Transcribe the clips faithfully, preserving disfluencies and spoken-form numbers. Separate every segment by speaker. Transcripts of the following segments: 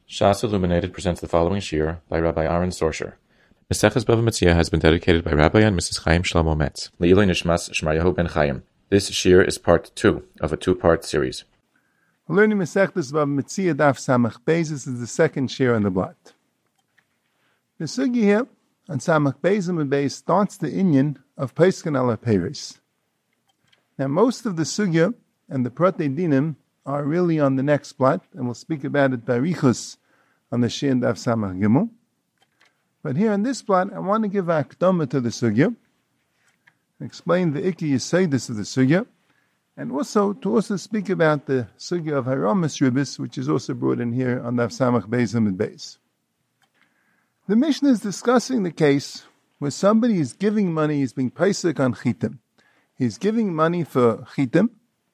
Speaker 1: Shas Illuminated presents the following shir by Rabbi Aaron Sorsher. Maseches Bava Metzia has been dedicated by Rabbi and Missus Chaim Shlomo Metz. Le'ilui Nishmas Shmaryahu ben Chaim. This shir is part two of a two-part series.
Speaker 2: We're learning Maseches Bava Metzia Daf Samach Beis. This is the second shir on the blot. The sugi here on Samach Beis and Beis starts the inyan of Peskin ala Peres. Now most of the sugya and the Protei Dinim are really on the next blot, and we'll speak about it by Richus on the Shir Daf Samach Gimel. But here on this blot, I want to give a akdama to the sugya, explain the Ikki Yisaidus of the sugya, and also to also speak about the sugya of Haramis Ribis, which is also brought in here on Daf Samach Beis and Beis. The Mishnah is discussing the case where somebody is giving money, he's being paisik on chitim. He's giving money for chitim,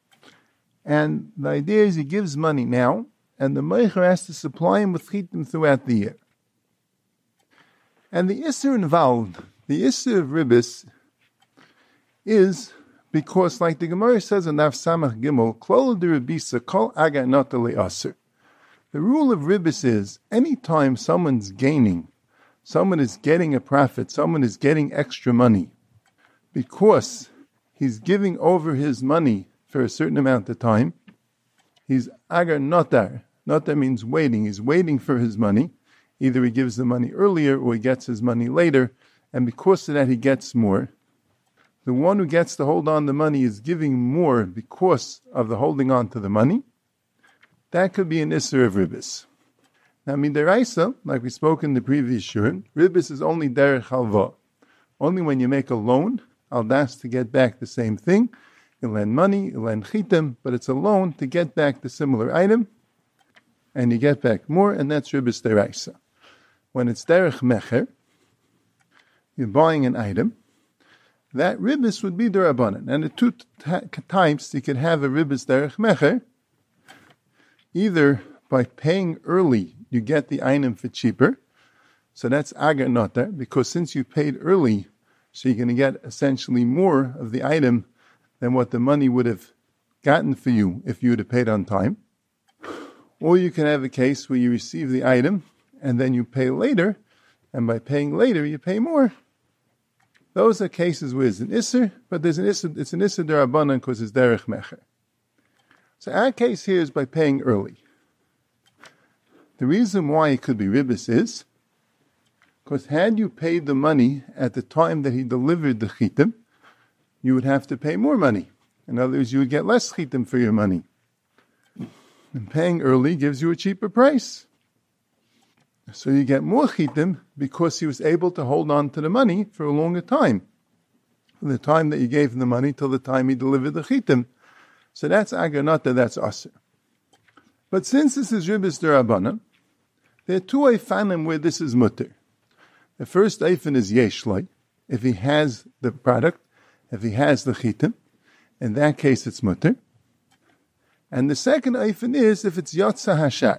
Speaker 2: and the idea is he gives money now, and the meicher has to supply him with chitim throughout the year. And the isser involved, the isser of ribis, is because, like the Gemara says in Daf Samach Gimel, klol de ribisa kol aga not aser. The rule of ribis is, anytime someone's gaining, someone is getting a profit, someone is getting extra money, because he's giving over his money for a certain amount of time, he's agar notar. Notar means waiting. He's waiting for his money. Either he gives the money earlier or he gets his money later, and because of that he gets more. The one who gets to hold on the money is giving more because of the holding on to the money. That could be an isser of ribis. Now, midaraisa, like we spoke in the previous shur, ribis is only derech halva. Only when you make a loan, al das to get back the same thing. You lend money, you lend chitim, but it's a loan to get back the similar item, and you get back more, and that's ribis deraisa. When it's derech mecher, you're buying an item, that ribis would be derabanan. And the two t- types, you could have a ribis derech mecher, either by paying early, you get the item for cheaper, so that's agar notar, because since you paid early, so you're going to get essentially more of the item than what the money would have gotten for you if you would have paid on time. Or you can have a case where you receive the item and then you pay later, and by paying later you pay more. Those are cases where it's an isser, but there's an isser, it's an isser derabanan because it's derech mecher. So our case here is by paying early. The reason why it could be ribis is because had you paid the money at the time that he delivered the chitim, you would have to pay more money. In other words, you would get less chitim for your money. And paying early gives you a cheaper price. So you get more chitim because he was able to hold on to the money for a longer time. From the time that you gave him the money till the time he delivered the chitim. So that's agar notar, that's aser. But since this is ribis derabanan, there are two eifanim where this is mutter. The first eifan is yeshloi, if he has the product, if he has the chitim, in that case it's mutter. And the second eifan is if it's yotza hashar.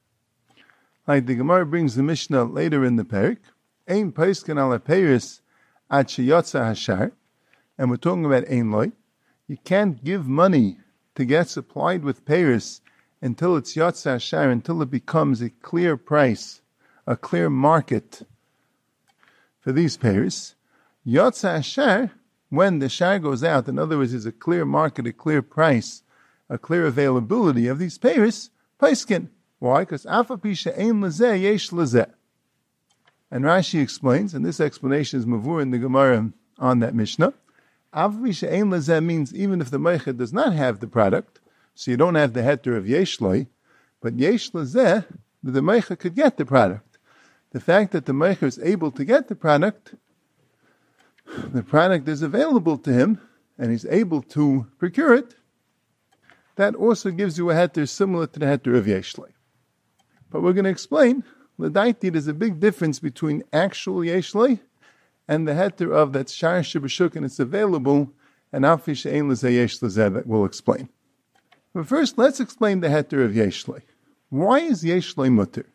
Speaker 2: Like the Gemara brings the Mishnah later in the parak, ein paisken ala peris ad sheyotza hashar, and we're talking about ein loy. You can't give money to get supplied with peris until it's yotza hashar, until it becomes a clear price, a clear market for these peris. Yotza hashar, when the shar goes out, in other words, there's a clear market, a clear price, a clear availability of these peiros, paiskin. Why? Because afa pisha ein lezeh yesh lezeh. And Rashi explains, and this explanation is mavur in the Gemara on that Mishnah. Afa pisha ein lezeh means even if the meicher does not have the product, so you don't have the heter of yesh loi, but yesh lezeh, the meicher could get the product. The fact that the meicher is able to get the product, the product is available to him, and he's able to procure it, that also gives you a heter similar to the heter of yeshloi. But we're going to explain, l'daiti, there's a big difference between actual yeshloi and the heter of that shar shebashuk, and it's available, and afi she'ein lezeh yesh lezeh, that we'll explain. But first, let's explain the heter of yeshloi. Why is yeshloi mutter?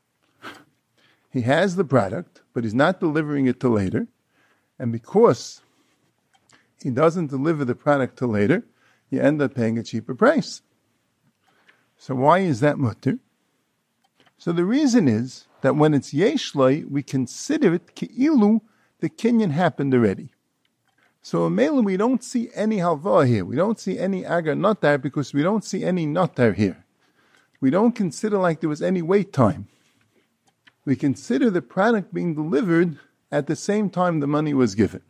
Speaker 2: He has the product, but he's not delivering it till later, and because he doesn't deliver the product till later, you end up paying a cheaper price. So why is that mutter? So the reason is that when it's yeshloi, we consider it ki'ilu, the kinyan happened already. So in Mela, we don't see any halva here. We don't see any agar notar because we don't see any notar here. We don't consider like there was any wait time. We consider the product being delivered at the same time the money was given.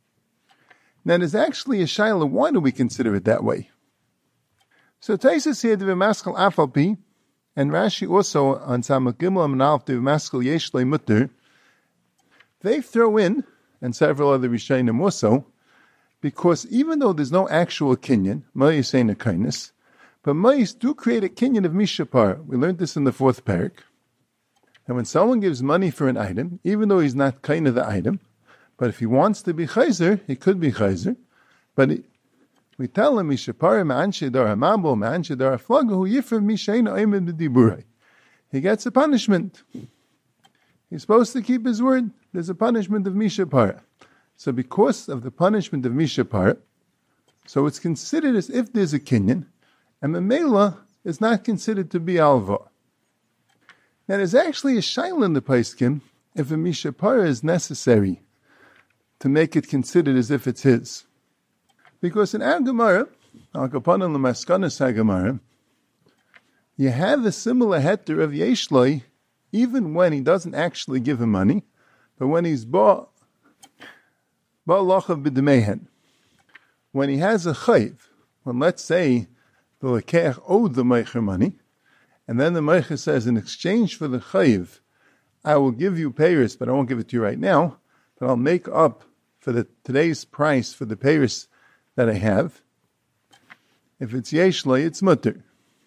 Speaker 2: Now there's actually a shaila, why do we consider it that way? So Taisus here, the V'maskal Afalpi, and Rashi also on Samach Gimel Amanalf, the V'maskal Yeshlei Mutter, they throw in, and several other Rishonim also, because even though there's no actual kinyan, Mayis ain't a kindness, but Mayis do create a kinyan of Mishapar. We learned this in the fourth parak. And when someone gives money for an item, even though he's not kind of the item, but if he wants to be chayzer, he could be chayzer. But it, we tell him, Mishapar ma'anshedar hamabel, ma'anshedar haflagu, yifrim mishaina oimed b'diburai. He gets a punishment. He's supposed to keep his word. There's a punishment of Mishapar. So because of the punishment of Mishapar, so it's considered as if there's a kinyan, and Memela is not considered to be alva. Now there's actually a shaila in the Paiskim if a Mishapar is necessary to make it considered as if it's his. Because in our Gemara, Al Kapanan L'Maskanas HaGemara, you have a similar heter of Yeshloi even when he doesn't actually give him money, but when he's bought Ba'alachav b'demehen, when he has a chayv, when let's say the lekeach owed the meicher money, and then the meicher says, in exchange for the chayv, I will give you payers, but I won't give it to you right now, but I'll make up for the today's price for the payers that I have. If it's yeshloi, it's mutter.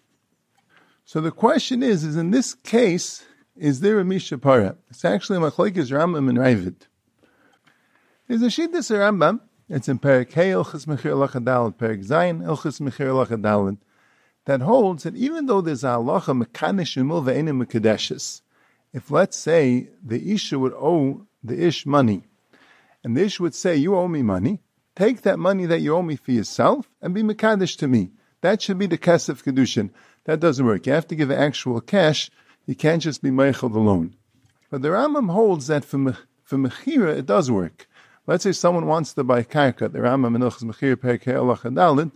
Speaker 2: So the question is, is in this case, is there a mishapara? It's actually a machlokes Rambam and Ravid. There's a shittas Rambam. It's in Perek Hey, Ilchus Mechir Lachadalit, Perek Zayin, Ilchus Mechir Lachadalit, that holds that even though there's a halacha mekanish emil ve'enim mekadeshes, if let's say the isha would owe the ish money, and the ish would say, you owe me money, take that money that you owe me for yourself and be mekadesh to me. That should be the kesef kedushin. That doesn't work. You have to give actual cash. You can't just be meichel the loan. But the Rambam holds that for, for mechira it does work. Let's say someone wants to buy karka, the Rambam in Ilchus Mechir Perek Hey Lachadalit,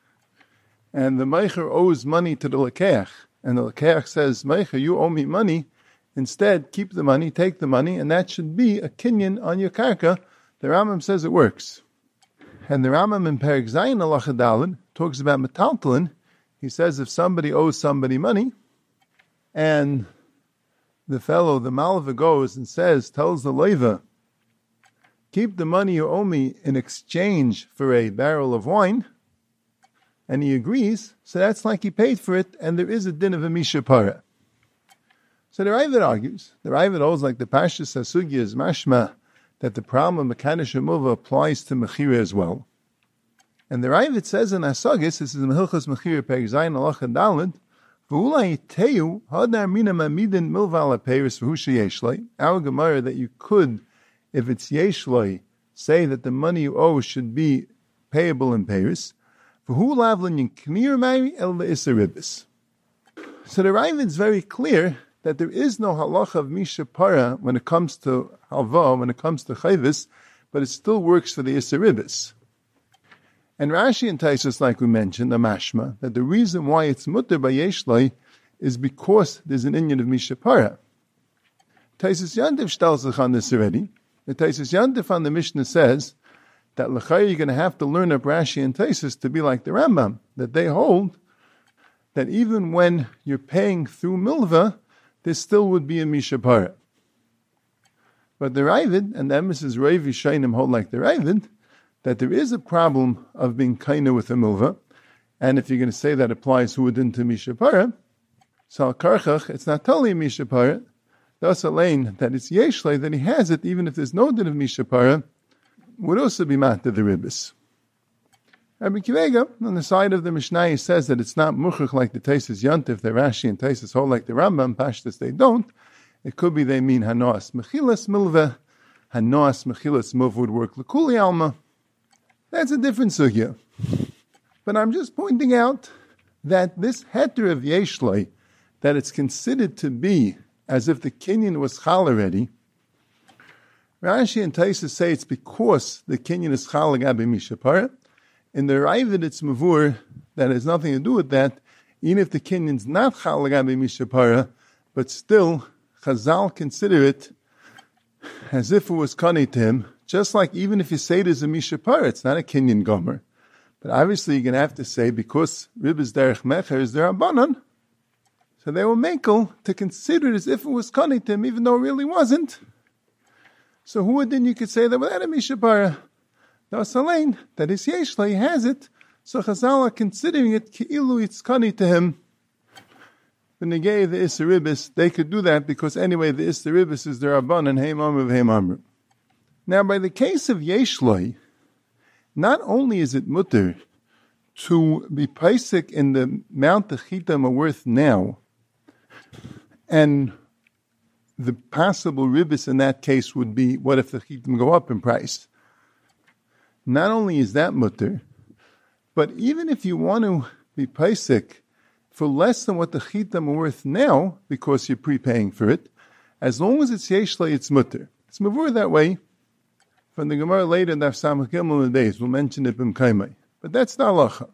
Speaker 2: and the meicher owes money to the lekeach, and the lekeach says, meicher, you owe me money. Instead, keep the money, take the money, and that should be a kinyan on your karka. The Rambam says it works. And the Rambam in Perek Zayin Lachadalit talks about metaltalin. He says if somebody owes somebody money, and the fellow, the malva, goes and says, tells the leiva, keep the money you owe me in exchange for a barrel of wine, and he agrees, so that's like he paid for it, and there is a din of a mishapara. So the Ravid argues, the Ravid holds like the Pashtus Hasugya is mashma, that the problem of Mekanish Emuva applies to Mechira as well. And the Ravid says in Asagis, this is in Hilchos Mechira Perek Zayin Halacha Daled, V'ulai teyu hadar mina mamidin milval apeiris v'hu sheyeshlei, our Gemara that you could, if it's yeshloi, say that the money you owe should be payable in payers. V'hu lavlin yinknir mari el le'isaribis. So the Ravid is very clear that there is no halacha of mishapara when it comes to halva, when it comes to chayvis, but it still works for the isaribis. And Rashi and Taisus, like we mentioned, the mashma, that the reason why it's mutter by yeshloi is because there's an inyan of mishapara. Taisus Yantif shtals on this already. The Taisus Yantif on the Mishnah says that l'chayr you're going to have to learn up Rashi and Taisus to be like the Rambam, that they hold that even when you're paying through milva, there still would be a mishapara. But the Ravid, and the Emes Ravi Shainim hold like the Ravid, that there is a problem of being kaina with a milva, and if you're going to say that applies who would into mishapara, so al karchach, it's not totally a mishapara, thus alain, that it's yeshlei, that he has it, even if there's no din of mishapara, would also be mat to the ribbis. Rabbi Kivega, on the side of the Mishnah, he says that it's not muchach like the Taisus Yantif, the Rashi and Taisus hold like the Rambam, Pashtus they don't. It could be they mean Hanoas Mechilas Milva, Hanoas Mechilas Milva would work L'kuli Alma. That's a different sugya. But I'm just pointing out that this heter of Yeshloi, that it's considered to be as if the kinyan was chal already, Rashi and Taisus say it's because the kinyan is chal agabe mishapara. In the Ravid, it's mavur that has nothing to do with that. Even if the kinyan's not chal agabe mishapara, but still Chazal consider it as if it was kani to him. Just like even if you say it is a mishapara, it's not a kinyan gomer. But obviously you're going to have to say because ribis derech mecher is der abanan, so they were mekel to consider it as if it was kani to him, even though it really wasn't. So who then you could say that without a mishapara? Das alain, that is yeshla, he has it, so Chazal are considering it ki'ilu it's kani to him. When they gave the Isseribis, they could do that because anyway the Isseribis is their abanan, heim amru v'heim amru. Now by the case of yeshloi, not only is it mutter to be paisik in the amount the chitam are worth now, and the possible ribis in that case would be, what if the chitam go up in price? Not only is that mutter, but even if you want to be paisik for less than what the chitam are worth now, because you're prepaying for it, as long as it's yeshloi, it's mutter. It's mavur that way. From the Gemara later in Daf Samach Gimel in the days, we'll mention it b'm kaimai. But that's the halacha.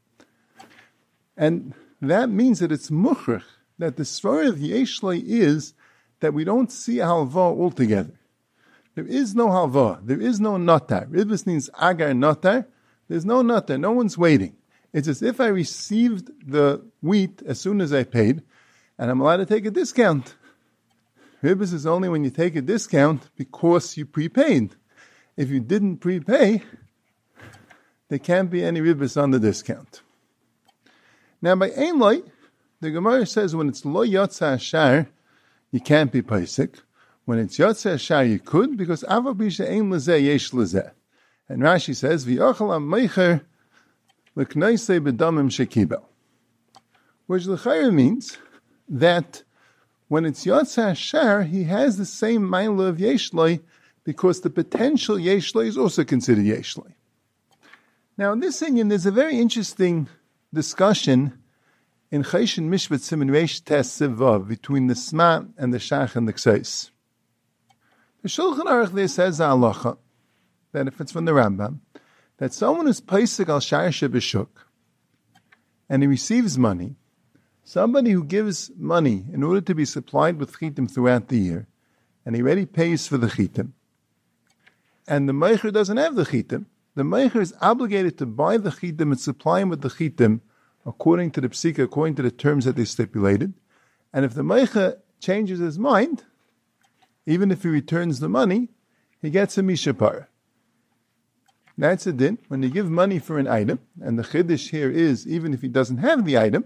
Speaker 2: And that means that it's mukhrach, that the svara of yeshloi is that we don't see halva altogether. There is no halva. There is no notar. Ribis means agar notar. There's no notar. No one's waiting. It's as if I received the wheat as soon as I paid, and I'm allowed to take a discount. Ribis is only when you take a discount because you prepaid. If you didn't prepay, there can't be any ribis on the discount. Now by ein loy, the Gemara says when it's lo yotza ashar, you can't be paisik. When it's yotza ashar, you could, because avabisha ein lezeh yesh lezeh. And Rashi says, v'yochel ha-meicher l'kneisei b'damim shekibel. Which l'chayr means that when it's yotza ashar, he has the same ma'ila of yesh loy, because the potential yeshloi is also considered yeshloi. Now in this inyan, there's a very interesting discussion in Chayshin Mishpat Siman Reish Tes Sivav between the Sma and the Shach and the Ksais. The Shulchan Aruch there says halacha that if it's from the Rambam, that someone who's paisik al shar shebeshuk and he receives money, somebody who gives money in order to be supplied with chitim throughout the year, and he already pays for the chitim, and the meicher doesn't have the chitim, the meicher is obligated to buy the chitim and supply him with the chitim according to the psika, according to the terms that they stipulated. And if the meicher changes his mind, even if he returns the money, he gets a mishapar. That's a din. When you give money for an item, and the chiddush here is, even if he doesn't have the item,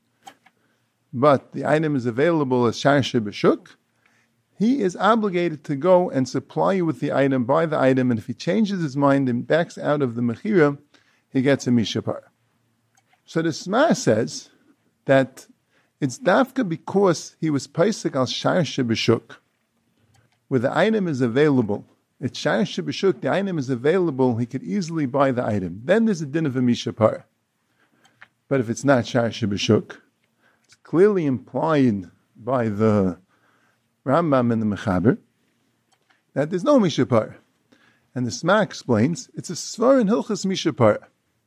Speaker 2: but the item is available as shar shebeshuk, he is obligated to go and supply you with the item, buy the item, and if he changes his mind and backs out of the mechira, he gets a mishapar. So the Sma says that it's dafka because he was paisik al shar shebeshuk, where the item is available. It's shar shebeshuk, the item is available, he could easily buy the item. Then there's a din of a mishapar. But if it's not shar shebeshuk, it's clearly implied by the Rambam and the Mechaber that there's no mishapar. And the Sma explains, it's a svar in Hilchas mishapar.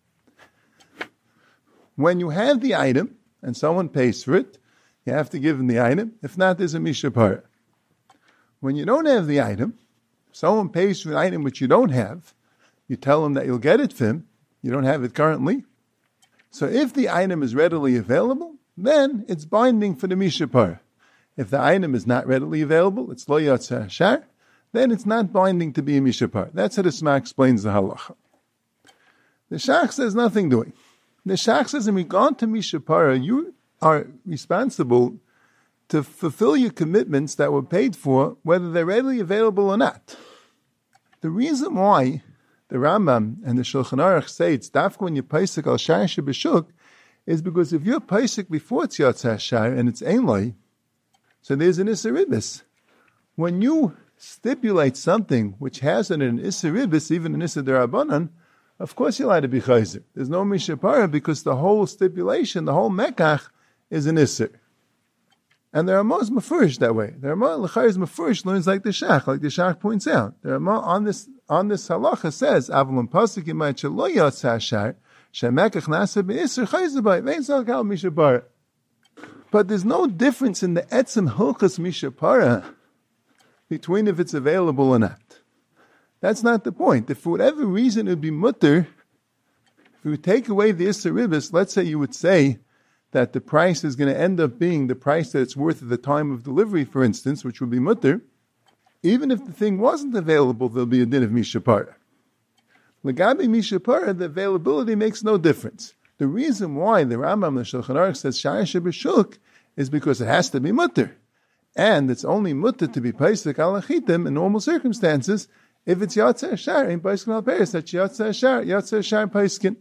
Speaker 2: When you have the item, and someone pays for it, you have to give him the item. If not, there's a mishapar. When you don't have the item, if someone pays for an item which you don't have, you tell him that you'll get it for him, you don't have it currently. So if the item is readily available, then it's binding for the mishapar. If the item is not readily available, it's lo yotza ashar, then it's not binding to be a mishapar. That's how the Sma explains the halacha. The Shach says nothing doing. The Shach says in regard to mishapara, you are responsible to fulfill your commitments that were paid for, whether they're readily available or not. The reason why the Rambam and the Shulchan Aruch say it's dafka when you're paisik al shar shebeshuk is because if you're paisik before it's yotza ashar and it's ein loy, so there's an Isseribis. When you stipulate something which has an Isseribis, even an Isser Derabanan, of course you're allowed to be chayzer. There's no mishapara because the whole stipulation, the whole mekach, is an Isser. And the Ramah is mafurish that way. The Ramah l'chayr is mafurish learns like the Shach, like the Shach points out. The Ramah on this on this halacha says, "Avlam pasuk imay shelo yatsa shar shemekach nasa beiser chayzabay vein salkal mishapara." But there's no difference in the etzem hilchas mishapara between if it's available or not. That's not the point. If for whatever reason it would be mutter, if we would take away the Isser Ribis, let's say you would say that the price is going to end up being the price that it's worth at the time of delivery, for instance, which would be mutter, even if the thing wasn't available, there'll be a din of mishapara. Legabi mishapara, the availability makes no difference. The reason why the Rambam, the Shulchan Aruch, says shayah shebeshuk is because it has to be mutter. And it's only mutter to be paisik al achitim in normal circumstances if it's yatsa ashar, in paiskin al peris, that's yatsa ashar, yatsa ashar paiskin.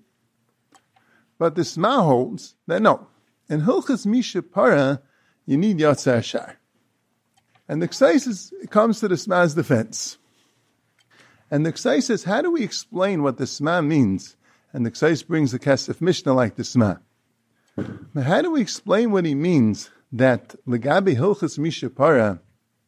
Speaker 2: But the Sma holds that no, in Hilchas Mishapara, you need Yatsa Ashar. And the Ksais comes to the Sma's defense. And the Ksais says, how do we explain what the Sma means? And the Ksais brings the Kesef Mishnah like the Sma. But how do we explain what he means that Legabi Hilchas Mishapara,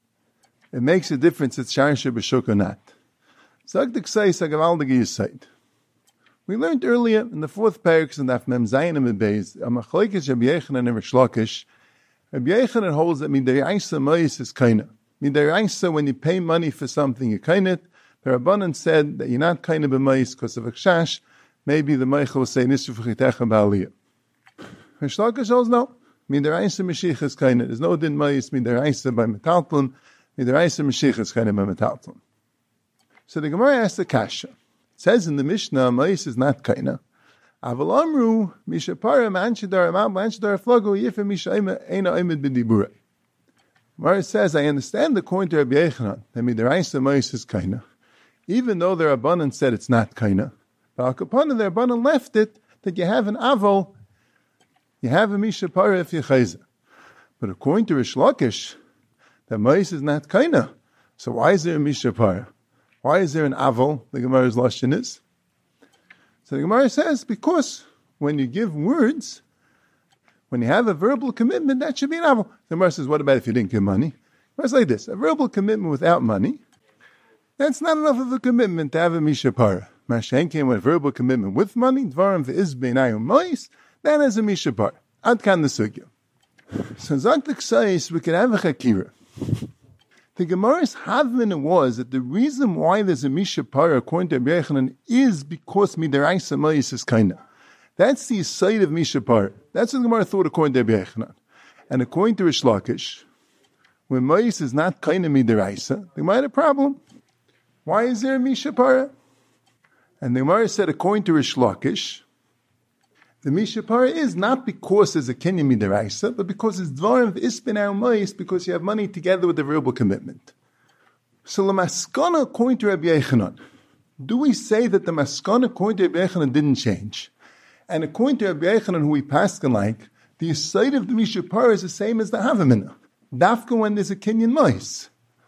Speaker 2: it makes a difference if Shar Shebeshuk or not? Zag the Ksais Agavaldige Yisayt. We learned earlier in the fourth parak in Daf Mem Zayin and Beis, a machlokes Rabbi Yochanan and Rish Lakish. Rabbi Yochanan holds that midiraisa mois is kaina. Midiraisa, when you pay money for something, you kain it. The Rabbanan said that you're not kaina b'mois because of a chash. Maybe the Meichel will say nisru v'chitecha ba'aliyah. Rish Lakish holds no. Midiraisa Mashiach is kaina. There's no din mois midiraisa by metaltlun. Midiraisa Mashiach is kaina by metaltlun. So the Gemara asks the kasha. It says in the Mishnah, Ma'is is not kaina. Aval amru, mishapara manchadar amam manchadar flagu yifim misha eina oimid b'dibura. Gemara says, I understand according to Rabbi Yochanan that midaraisa Ma'is is kaina, even though the Rabbanan said it's not kaina. But al kapana, the Rabbanan left it that you have an aval, you have a mishapara if you chayza. But according to Rish Lakish, that Ma'is is not kaina. So why is there a mishapara? Why is there an aval? The Gemara's lashon is. So the Gemara says, because when you give words, when you have a verbal commitment, that should be an aval. The Gemara says, what about if you didn't give money? The Gemara's like this, a verbal commitment without money, that's not enough of a commitment to have a mishapara. Mashen came with a verbal commitment with money, dvarim ve'izbein ayum mois, that is a mishapara. Ad kan the sugya. So Zaktik says, we can have a chakira. The Gemara's havmina was that the reason why there's a mishapara according to Rabbi Yochanan is because midaraisa mois is kaina. That's the side of mishapara. That's what the Gemara thought according to Rabbi Yochanan. And according to Rish Lakish, when mois is not kaina midaraisa, they might have a problem. Why is there a mishapara? And the Gemara said according to Rish Lakish, the mishapara is not because there's a kinyan midaraisa, but because it's dvarim v'isbin mois, because you have money together with the verbal commitment. So the maskana according to Rabbi Yochanan, do we say that the maskana according to Rabbi Yochanan didn't change? And according to Rabbi Yochanan, who we paskin like, the side of the mishapara is the same as the havamina. Dafka when there's a kinyan mois.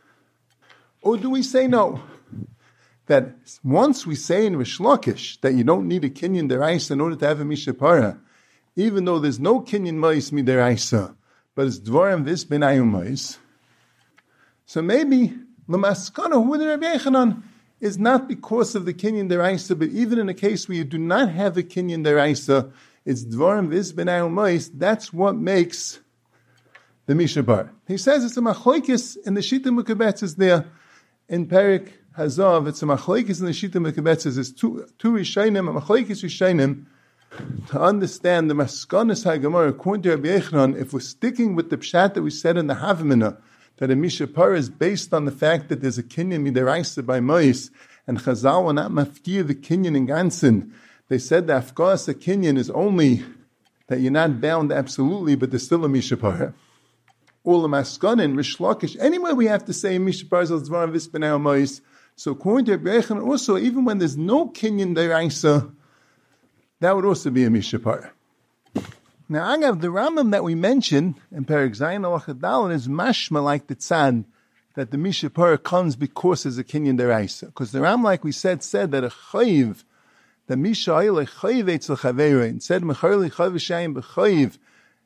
Speaker 2: Or do we say no? That once we say in Rish Lakish that you don't need a kinyan deraisa in order to have a mishapara, even though there's no kinyan mois mideraisa, but it's dvarim vis ben ayum mois. So maybe l'maskana with Rabbi Yochanan is not because of the kinyan deraisa, but even in a case where you do not have a kinyan deraisa, it's dvarim vis ben ayum mois. That's what makes the mishapara. He says it's a machlokes in the Shita Mekubetz is there in Perik Hazav, it's a machlokes in the Shita Mekubetz. It's two, two Rishayim, a machlokes Rishayim, to understand the Maskanas HaGemara, according to Rabbi Yochanan, if we're sticking with the pshat that we said in the Havamina, that a mishapara is based on the fact that there's a kinyan midaraisa by mois, and Chazal were not mafkir the kinyan in gansin. They said the afkas a kinyan is only that you're not bound absolutely, but there's still a mishapara. All the maskanin, Rish Lakish, anyway we have to say mishapara is dvarim vis ben ayum mois. So according to Rabbi Yochanan, also, even when there's no kinyan deraisa, that would also be a mishapara. Now, I have the Rambam that we mentioned in Perek Zayin Halacha Daled is mashma like the tzad, that the mishapara comes because there's a kinyan deraisa. Because the Rambam, like we said, said that a chayiv, the misha ayil a chayiv etzel chaveira, and said mecharli chayiv shayim b'chayiv,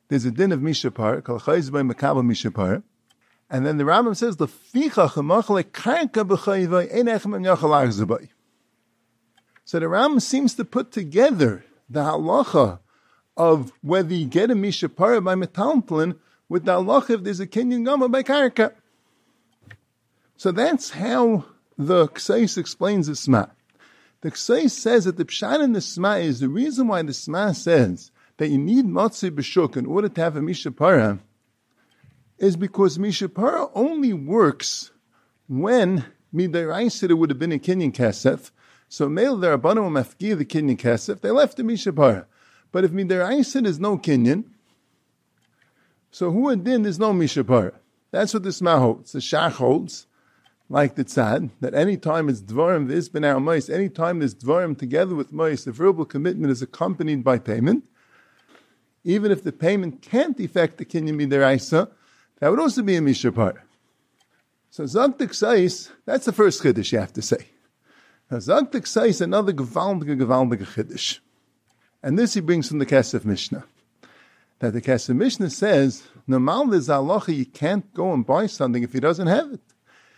Speaker 2: there's a din of mishapar, kol chayz by makabel mishapar, and then the Rambam says, Leficha chamachale karka b'chayvay ein echem yachal achzabay. So the Rambam seems to put together the halacha of whether you get a mishapara by metalplin with the halacha if there's a kinyan gama by karka. So that's how the Ksais explains the Sma. The Ksais says that the pshat in the Sma is the reason why the Sma says that you need matzah b'shuk in order to have a mishapara is because mishapara only works when midaraisa there would have been a kinyan kesef. So male there abanu mafki the kinyan kesef, they left the mishapara. But if midaraisa there's no kinyan, so who adin there's no mishapara. That's what the Sma holds. The Shach holds, like the Tzad, that any time it's dvarim this ben our mois, any time there's dvarim together with mois, the verbal commitment is accompanied by payment. Even if the payment can't affect the kinyan midaraisa, that would also be a mishapara. So Zagdik Sais, that's the first chiddush you have to say. Now Zagdik Sais, another gewaldige, gewaldige chiddush. And this he brings from the Kesef Mishnah. That the Kesef Mishnah says, normal there's halacha, you can't go and buy something if he doesn't have it.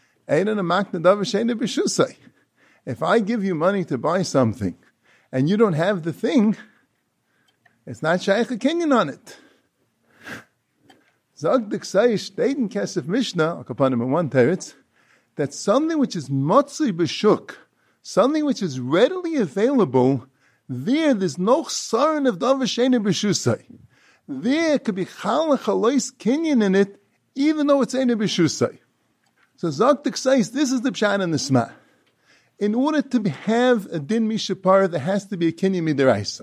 Speaker 2: If I give you money to buy something, and you don't have the thing, it's not shaykh a kinyan on it. Zagdik Sais steht in Kesef Mishnah, upon him in one teretz, that something which is motzei b'shuk, something which is readily available, there there's no sarin of davar she'eino b'shusay. There could be chal and chalois kinyan in it, even though it's eino b'shusay. So Zagdik Sais, this is the pshat in the Sma. In order to have a din mishapar, there has to be a kinyan midaraisa.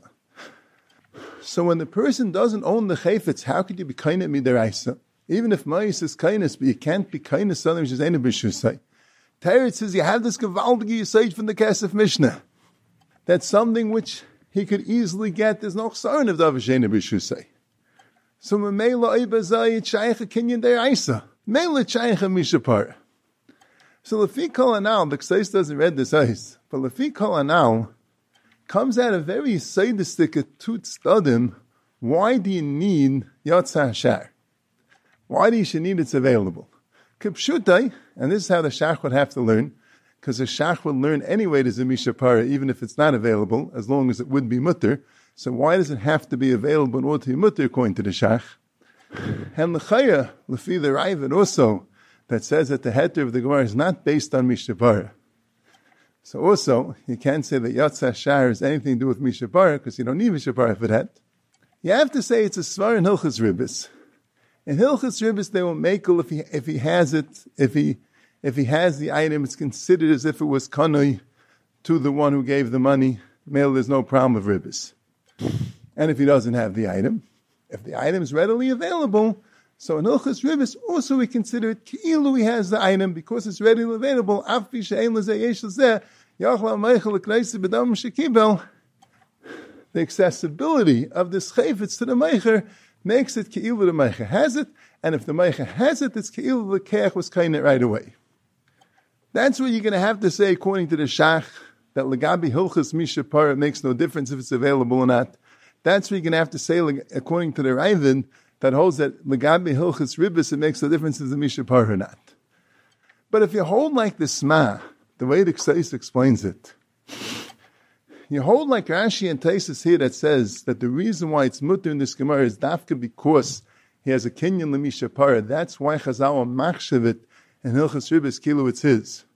Speaker 2: So when the person doesn't own the chayfetz, how could you be kainah midaraisa? Even if ma'is is kainah, but you can't be kainah something which is eino b'shusay. Teretz says you have this gevaldige yisayid from the Kesef Mishnah. That's something which he could easily get. There's no chsaron of davar she'eino b'shusay. So memela ibazay shaykh a kinyan deraisa. Mela shaykh a mishapar. So lefi kol anal, the Ksais doesn't read this ice, but lefi kol anal comes out a very sadistic tut stadim. Why do you need Yatsa Hashar? Why do you should need it's available? Kipshutai, and this is how the Shach would have to learn, because the Shach would learn anyway there's a mishapara, even if it's not available, as long as it would be mutter. So why does it have to be available in order to be mutter according to the Shach? And l'chaya, lefi the Ravid also, that says that the heter of the Gemara is not based on mishapara. So also, you can't say that Yatsa Hashar has anything to do with mishapara, because you don't need mishapara for that. You have to say it's a svar in Hilchas Ribbis. In Hilchas Ribbis, they will make if he if he has it, if he if he has the item, it's considered as if it was kanoi to the one who gave the money. Male, there's no problem with Ribbis. And if he doesn't have the item, if the item is readily available, so in Hilchas Ribbis, also we consider it ki'ilu he has the item because it's readily available. Afi she'ein l'zeh yesh l'zeh yachla meichel l'kneisi b'dam shekibel. The accessibility of this chayfetz to the meicher makes it ki'ilu the meicher has it, and if the meicher has it, it's ki'ilu the keach was kainit right away. That's what you're going to have to say according to the Shach, that legabi hilchas mishapar, it makes no difference if it's available or not. That's what you're going to have to say according to the Ravid, that holds that legabi hilchas ribbis, it makes no difference if it's a mishapar or not. But if you hold like the Sma, the way the Ksais explains it, you hold like Rashi and Taisus here that says that the reason why it's mutter in this Gemara is dafka because he has a kinyan l'mishapara. That's why Chazal machshavit and Hilchas Ribbis kilo it's his.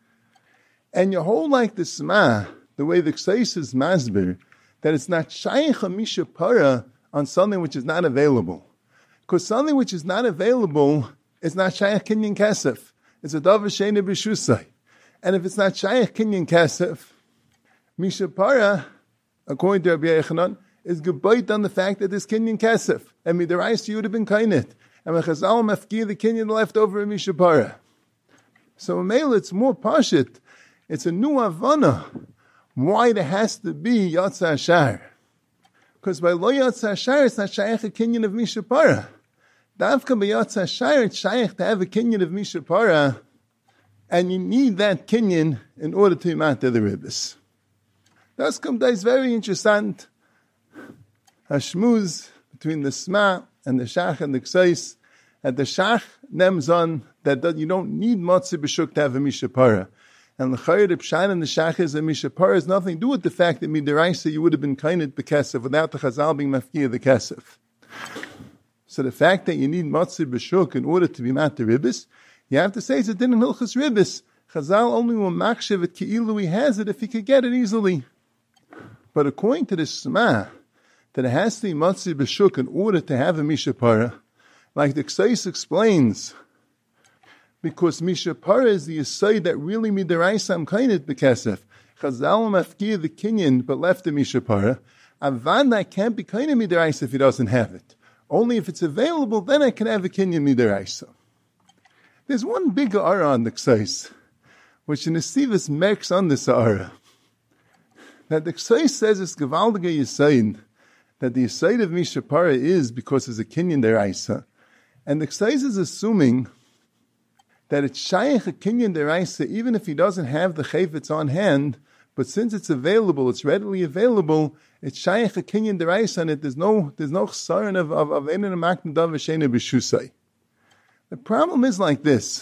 Speaker 2: And you hold like the Sma, the way the Ksais is masbir, that it's not shaykh a mishapara on something which is not available. Because something which is not available is not shaykh kinyan kasef. It's a davar she'eino b'shusay. And if it's not shaykh kinyan kasef, mishapara, according to Rabbi Yechanan, is gebayt on the fact that there's kinyan kasef. And midaraisa you would have been kainit. And mechazal mafkir the kinyan left over in mishapara. So male, it's more pashit. It's a new avana. Why there has to be Yatsa Hashar? Because by lo Yatsa Hashar, it's not shaykh a kinyan of mishapara. Davka by Yatsa Hashar, it's shaykh to have a kinyan of mishapara, and you need that kinyan in order to matter the ribbis. Das kommt da is very interesting. Hashmuz between the Sma and the Shach and the Ksais, and the Shach nems on that, that you don't need Motzi B'Shuk to have a Mishapara. And the Chayr, the Pshan, and the Shach is a Mishapara has nothing to do with the fact that Midaraisa you would have been kainit b'kesef without the Chazal being mafkir the kesef. So the fact that you need Motzi B'Shuk in order to be Matar Ribbis, you have to say it's a din in Hilchas Ribbis. Chazal only will makshev it ki'ilu he has it if he could get it easily. But according to the Shema, that it has to be Motzi B'Shuk in order to have a Mishapara, like the Ksais explains, because Mishapara is the Yisai that really midaraisa am kainit b'kesef. Chazal mafkir the kinyan, but left the Mishapara. Avan that can't be kainit midaraisa if he doesn't have it. Only if it's available, then I can have a kinyan midaraisa. There's one big ara on the Ksais, which in the Sivas merks on this ara. That the Ksais says it's Gevaldige Yisayin, that the Yisayin of Mishapara is because it's a kinyan deraisa. And the Ksais is assuming that it's Shaykh a kinyan deraisa even if he doesn't have the chayfetz on hand, but since it's available, it's readily available, it's Shaykh a kinyan deraisa and it, there's no there's no chsaron of of of einen makn dav shene b'shusay. The problem is like this.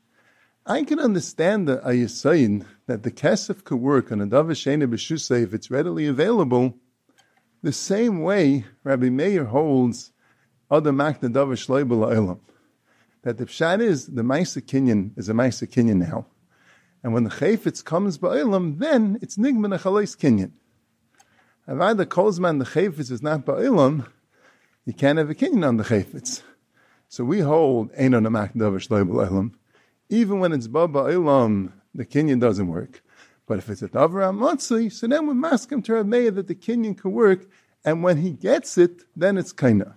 Speaker 2: I can understand the ayasayin that the kesef could work on a dav shene b'shusay if it's readily available, the same way Rabbi Meir holds other makna dav shloi b'la'olam. That the pshat is, the Maisa Kinyan is a Maisa Kinyan now. And when the Chayfetz comes ba'olam, then it's Nigman a Chalais Kinyan. Avad the Kolzman, the Chayfetz is not ba'olam, you can't have a Kinyan on the Chayfetz. So we hold, Ein on a Makdav Shloi ba'olam. Even when it's ba ba'olam, the Kinyan doesn't work. But if it's a Davar HaMotzi, so then we mask him to Rav Meir that the Kinyan can work, and when he gets it, then it's Kaina.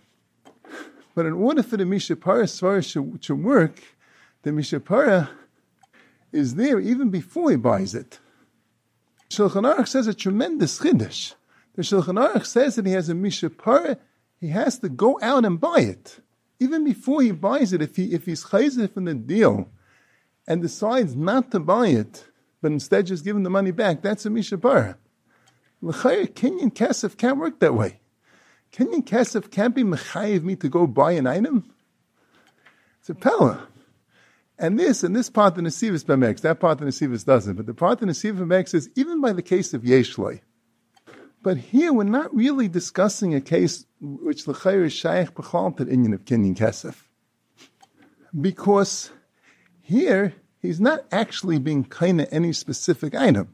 Speaker 2: But in order for the Mishapara Svara to work, the Mishapara is there even before he buys it. Shulchan Aruch says a tremendous chiddush. The Shulchan Aruch says that he has a Mishapara, he has to go out and buy it. Even before he buys it, if he if he's chayzer from the deal and decides not to buy it, but instead just give him the money back, that's a Mishapara. L'chayr, Kinyan Kesef can't work that way. Kinyan Kesef can't be mechayiv me to go buy an item. It's a pella. And this, and this part of the Nesivos B'Mex, that part of the Nesivos doesn't, but the part of the Nesivos B'Mex is even by the case of Yeshloi. But here we're not really discussing a case which l'chayr is shaykh b'chal to the inyan of Kinyan Kesef. Because here, he's not actually being kind of any specific item.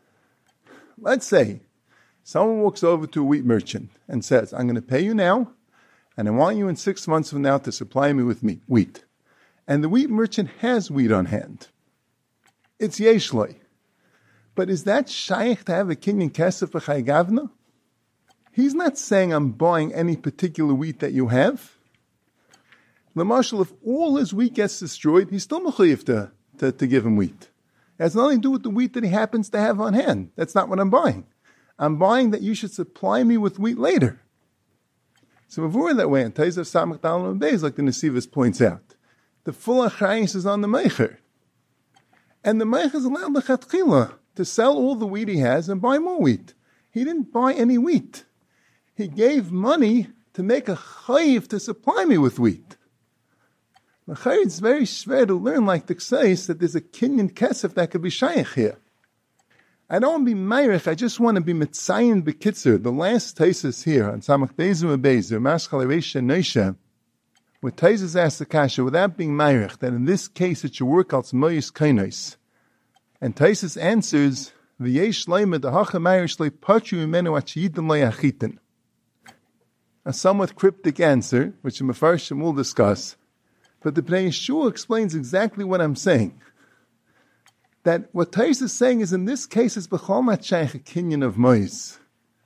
Speaker 2: Let's say, someone walks over to a wheat merchant and says, I'm going to pay you now, and I want you in six months from now to supply me with meat, wheat. And the wheat merchant has wheat on hand. It's Yeshloi. But is that shaykh to have a kinyan kesef b'chay gavna? He's not saying I'm buying any particular wheat that you have. L'mashal, if all his wheat gets destroyed, he's still mechayiv to, to, to give him wheat. It has nothing to do with the wheat that he happens to have on hand. That's not what I'm buying. I'm buying that you should supply me with wheat later. So before that way, in Taiz of Samach Dalam and Beis, like the Nesivos points out, the full achayis is on the meicher. And the meicher is allowed lechatchila to sell all the wheat he has and buy more wheat. He didn't buy any wheat. He gave money to make a chayiv to supply me with wheat. The chayiv is very schwer to learn, like the Ksais, that there's a kinyan kesef that could be shaykh here. I don't want to be meirich, I just want to be mitzayin bekitzer. The last tesis here on Samach Bezu and Bezu, Maschal Ereisha Neisha, where Taisus asks the kasha, without being meirich, that in this case it should work als moyis kainos. And Taisus answers, V'yesh leima dehacha meirish le patru imenu achiyidim le achitin. A somewhat cryptic answer, which the Mefarshim will discuss, but the Pnei Yeshua explains exactly what I'm saying. That what Taisus is saying is, in this case, it's b'chol mat shaykh a kinyan of mois.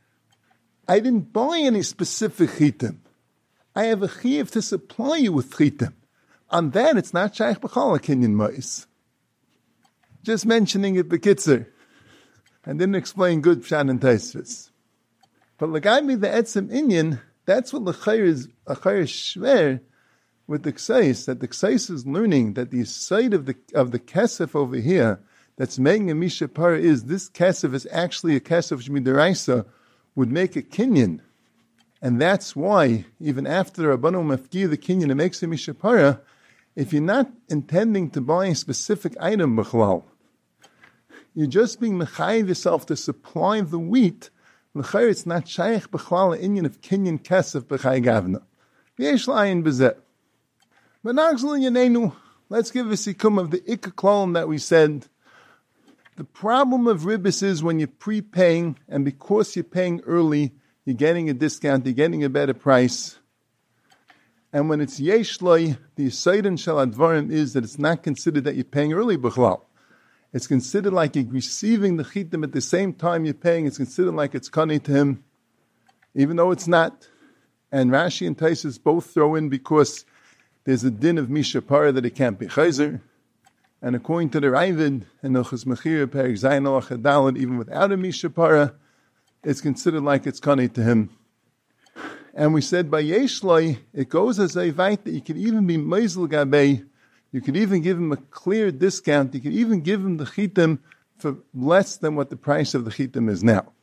Speaker 2: I didn't buy any specific chitim. I have a chiv to supply you with chitim. On that, it's not shaykh b'chol a kinyan mois. Just mentioning it b'kitzer. And didn't explain good pshat and Taisus. But l'gai the etzem inyan, that's what l'chayr is, l'chayr is shver, with the Ksais, that the Ksais is learning that the side of the of the kesef over here that's making a mishapara is this kesef is actually a kesef shmidaraisa would make a kinyan, And that's why, even after Rabbanu Mafki the Kinyan makes a Mishapara, if you're not intending to buy a specific item, B'chlal, you're just being mechayiv yourself to supply the wheat, l'chayr it's not shaykh B'chlal an inyan of Kinyan Kesef B'chay Gavna. V'yesh l'ayin b'zeh. But nagzul yanenu, let's give a sikum of the ikka klolim that we said. The problem of ribbis is when you're prepaying, and because you're paying early, you're getting a discount, you're getting a better price. And when it's yesh loy, the yisaydin shel advarim is that it's not considered that you're paying early b'chlal. It's considered like you're receiving the chitim at the same time you're paying. It's considered like it's kani to him, even though it's not. And Rashi and Taisus both throw in because there's a din of mishapara that it can't be chayzer. And according to the Ravid and Ilchus Mechira Perek Zayin Al Chadalit, even without a mishapara, it's considered like it's kani to him. And we said by Yeshloi, it goes as a vayt that you could even be meisel gabei, you could even give him a clear discount, you could even give him the chitim for less than what the price of the chitim is now.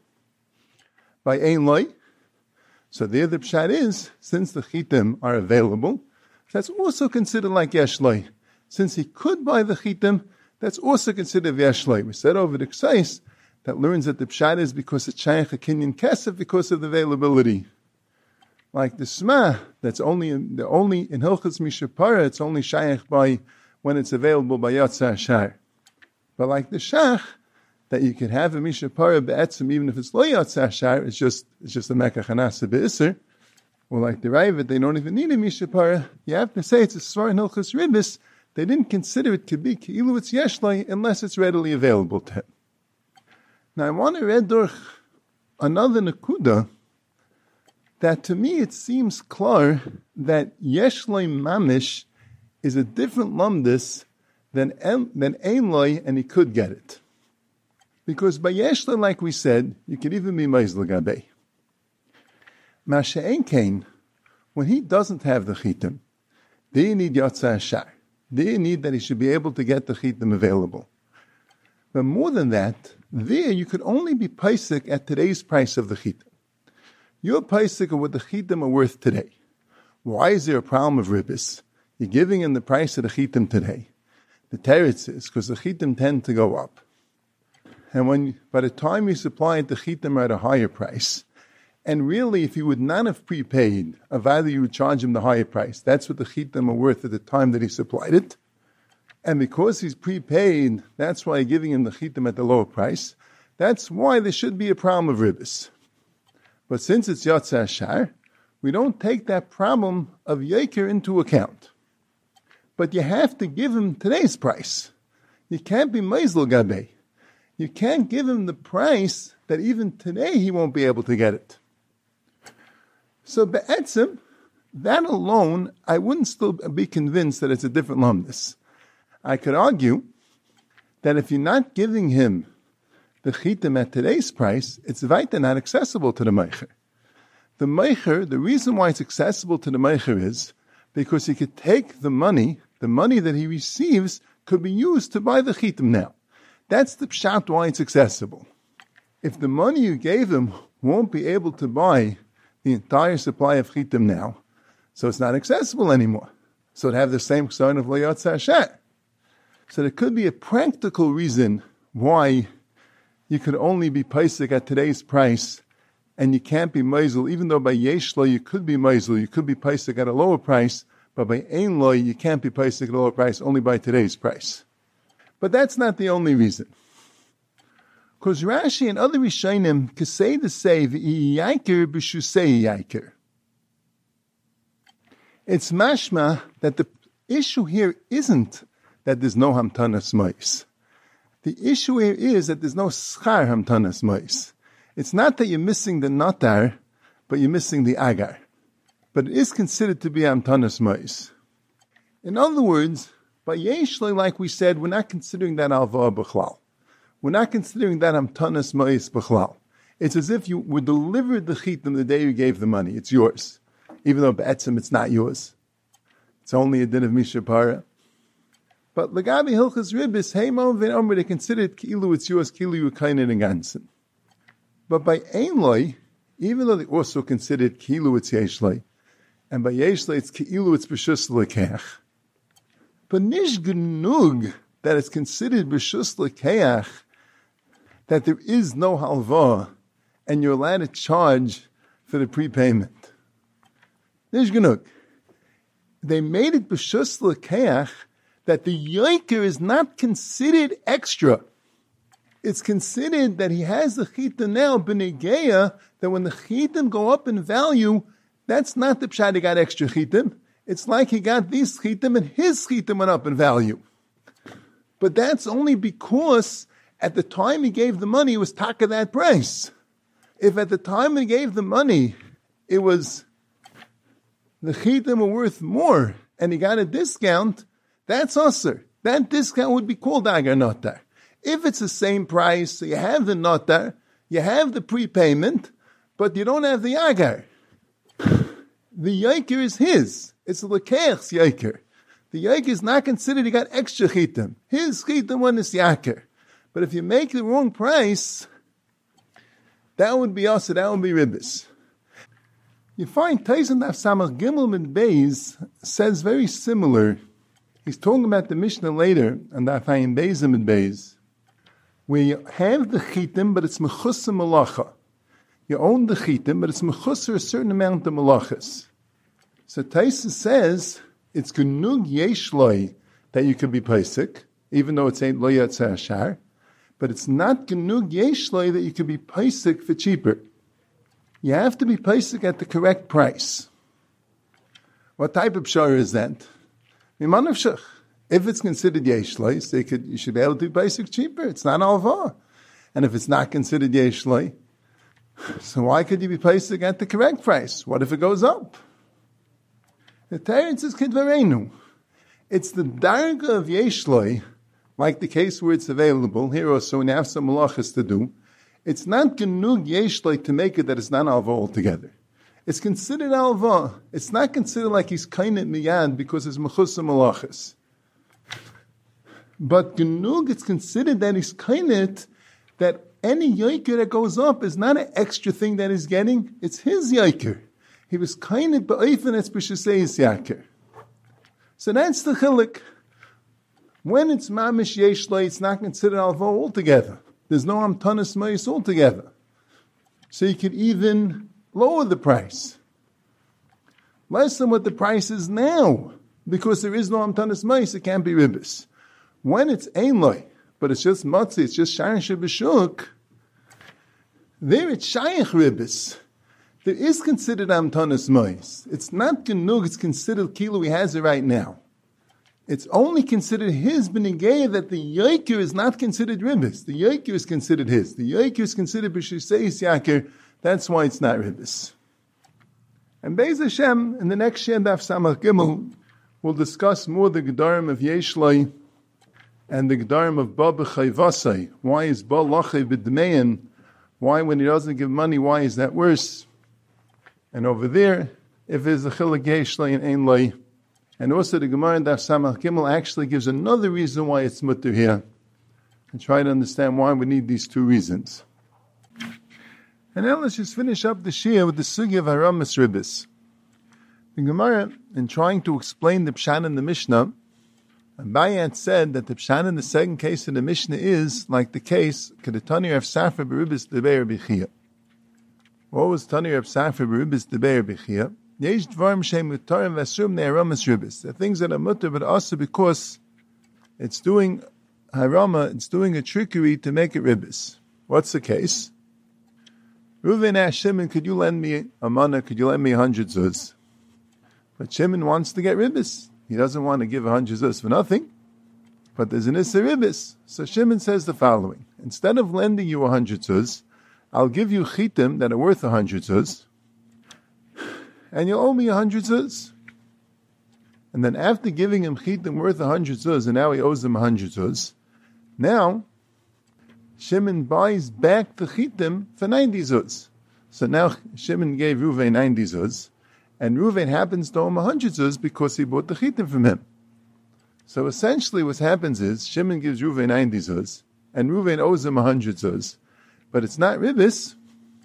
Speaker 2: By ein loy, so there the pshat is, since the chitim are available, that's also considered like yeshloi. Since he could buy the chitim, that's also considered yeshloi. We said over the Ksais, that learns that the pshat is because it's shaykh a kinyan kesef because of the availability. Like the Sma, that's only in, the only in Hilchas Mishapara, it's only shaykh by when it's available by Yatzar Shar. But like the Shach, that you can have a Mishapara be'etzim even if it's lo Yatzar Shar, it's just it's just a Mekach Hanasa be'isr. Or like the Ravid, they don't even need a Mishapara. You have to say it's a Svar in Hilchas Ribbis. They didn't consider it to be Ki'ilu it's Yeshlai unless it's readily available to him. Now I want to read durch another Nakuda that to me it seems clear that Yeshloi Mamish is a different lumdis than than Einloi, and he could get it. Because by Yeshloi, like we said, you could even be Meizl Gabei. Masha'en Kain, when he doesn't have the chitim, do you need Yatzah Shar? Do you need that he should be able to get the chitim available? But more than that, there you could only be paisik at today's price of the chitim. Your paisik of what the chitim are worth today. Why is there a problem of ribbis? You're giving him the price of the chitim today. The teretz is because the chitim tend to go up. And when by the time you supply it, the chitim are at a higher price. And really, if you would not have prepaid, a value you would charge him the higher price. That's what the chitim are worth at the time that he supplied it. And because he's prepaid, that's why you're giving him the chitim at the lower price. That's why there should be a problem of ribbis. But since it's Yatzah Shar, we don't take that problem of Yeker into account. But you have to give him today's price. You can't be Meizl Gabei. You can't give him the price that even today he won't be able to get it. So be'etzim, that alone, I wouldn't still be convinced that it's a different lumdis. I could argue that if you're not giving him the chitim at today's price, it's weiter not accessible to the meicher. The meicher, the reason why it's accessible to the meicher is because he could take the money, the money that he receives could be used to buy the chitim now. That's the pshat why it's accessible. If the money you gave him won't be able to buy the entire supply of chitim now, so it's not accessible anymore. So it have the same chsaron of lo yatzah shar. So there could be a practical reason why you could only be paisik at today's price, and you can't be meizl, even though by yeshlo you could be meizl, you could be paisik at a lower price, but by ein lo you can't be paisik at a lower price, only by today's price. But that's not the only reason. Because Rashi and other Rishonim could say the say v'yiker b'shusei yiker. It's mashma that the issue here isn't that there's no hamtanas mois. The issue here is that there's no schar hamtanas mois. It's not that you're missing the natar, but you're missing the agar. But it is considered to be hamtanas mois. In other words, by yeshloi, like we said, we're not considering that alva b'chlal. We're not considering that hamtanas mois b'chlal. It's as if you were delivered the chitim the day you gave the money. It's yours. Even though be'etzim it's not yours. It's only a din of mishapara. But Lagabi Hilchas Ribbis, Heimo v'Omer, they consider it kilu it's yours, kilu you kainen and ganzen. But by Einloi, even though they also considered kilu it's yeshlei, and by yeshlei it's kilu it's b'shus l'keach. But nish genug that it's considered b'shus l'keach, that there is no halva, and you're allowed to charge for the prepayment. Nish genug. They made it b'shus l'keach that the yoiker is not considered extra. It's considered that he has the chita now, b'negeya, that when the chitim go up in value, that's not the pshat he got extra chitim. It's like he got these chitim and his chitim went up in value. But that's only because at the time he gave the money, it was taka that price. If at the time he gave the money, it was the chitim were worth more and he got a discount, that's usher. That discount would be called agar notar. If it's the same price, so you have the notar, you have the prepayment, but you don't have the agar. The yoiker is his. It's the lekeich's yoiker. The yoiker is not considered he got extra chitim. His chitim one is yaker. But if you make the wrong price, that would be usher, that would be ribbis. You find Tyson Daf Samach Gimel Min Beis says very similar. He's talking about the Mishnah later, and Daf Hayim Beis Min Beis, where you have the chitim, but it's mechusar malacha. You own the chitim, but it's mechusar a certain amount of malachas. So Tyson says it's genug yeshloi that you could be paisik, even though it's ain't lo yatzeh ashar, but it's not genug yeshloi that you could be paisik for cheaper. You have to be paisik at the correct price. What type of pshar is that? If it's considered yeshloi, so you, could, you should be able to be paisik cheaper. It's not alva. And if it's not considered yeshloi, so why could you be paisik at the correct price? What if it goes up? The Teretz is kidvarenu. It's the darga of yeshloi, like the case where it's available. Here also, when you have some malachas to do, it's not genug yeshloi to make it that it's not alva altogether. It's considered alva. It's not considered like he's kainet miyad because it's mechusar malachas. But genug, it's considered that he's kainet, that any yoiker that goes up is not an extra thing that he's getting. It's his yoiker. He was kainet ba'ofen it's b'sheseis yaker. So that's the chilik. When it's mamish yeshloi, it's not considered alva altogether. There's no amtanas ma'is altogether. So you could even lower the price. Less than what the price is now. Because there is no amtanas ma'is, it can't be ribbis. When it's einloi, but it's just matzi, it's just shayin shebeshuk, there it's shayich ribbis. There is considered amtanas ma'is. It's not genug, it's considered kilo, he has it right now. It's only considered his b'negei that the yoiker is not considered ribbis. The yoiker is considered his. The yoiker is considered b'shiseis yaker. That's why it's not ribbis. And Beis Hashem, in the next Shem Daf Samach Gimel, we'll discuss more the gedarim of Yeshloi and the gedarim of Ba b'chayvasai. Why is Ba lachay b'dmein? Why, when he doesn't give money, why is that worse? And over there, if there's a chilek Yeshloi and ein loi. And also the Gemara in Daf Samach Gimel actually gives another reason why it's mutter here. And try to understand why we need these two reasons. And now let's just finish up the shir with the sugi of Haramas Ribbis. The Gemara, in trying to explain the Pshan in the Mishnah, Abayat said that the Pshan in the second case of the Mishnah is like the case, Kedetani of Safra Beribis Debei Bichia. What was Tani of Safra Beribis Debei Bichia? The things that are mutter but also because it's doing harama, it's doing a trickery to make it ribbis. What's the case? Reuven asked Shimon, could you lend me a mana, could you lend me a hundred zuz? But Shimon wants to get ribbis. He doesn't want to give a hundred zuz for nothing. But there's an issa ribbis. So Shimon says the following. Instead of lending you a hundred zuz, I'll give you chitim that are worth a hundred zuz. And you'll owe me a hundred zuz. And then after giving him chitim worth a hundred zuz, and now he owes him a hundred zuz, now Shimon buys back the chitim for ninety zuz. So now Shimon gave Reuven ninety zuz, and Reuven happens to owe him a hundred zuz because he bought the chitim from him. So essentially what happens is, Shimon gives Reuven ninety zuz, and Reuven owes him a hundred zuz. But it's not ribbis,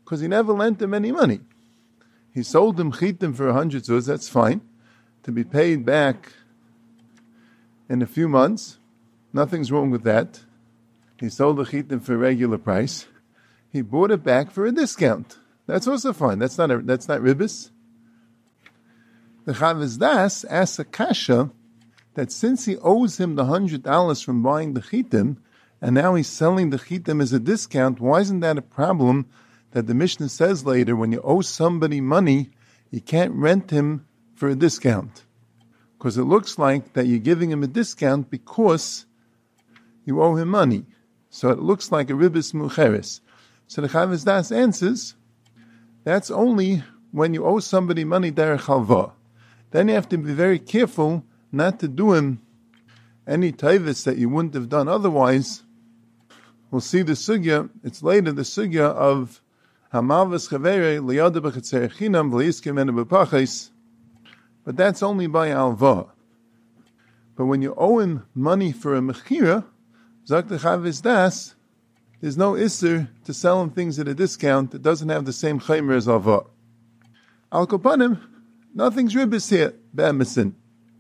Speaker 2: because he never lent him any money. He sold him chitim for a hundred zuz, that's fine, to be paid back in a few months. Nothing's wrong with that. He sold the chitim for a regular price. He bought it back for a discount. That's also fine. That's not a, that's not ribbis. The Chavis Das asks a kasha that since he owes him the hundred dollars from buying the chitim, and now he's selling the chitim as a discount, why isn't that a problem that the Mishnah says later, when you owe somebody money, you can't rent him for a discount? Because it looks like that you're giving him a discount because you owe him money. So it looks like a ribbis mucheres. So the Chavis Das answers, that's only when you owe somebody money derech halva. Then you have to be very careful not to do him any taivas that you wouldn't have done otherwise. We'll see the sugya, it's later the sugya of Hamavas Chavere Liyada B'Chetzer Chinam V'Yiskim Enu B'Pachis, but that's only by alva. But when you owe him money for a mechira, Zak the Chavis Das, there's no isser to sell him things at a discount that doesn't have the same chaymer as alva. Al Kopanim, nothing's ribbis here, B'Emesin.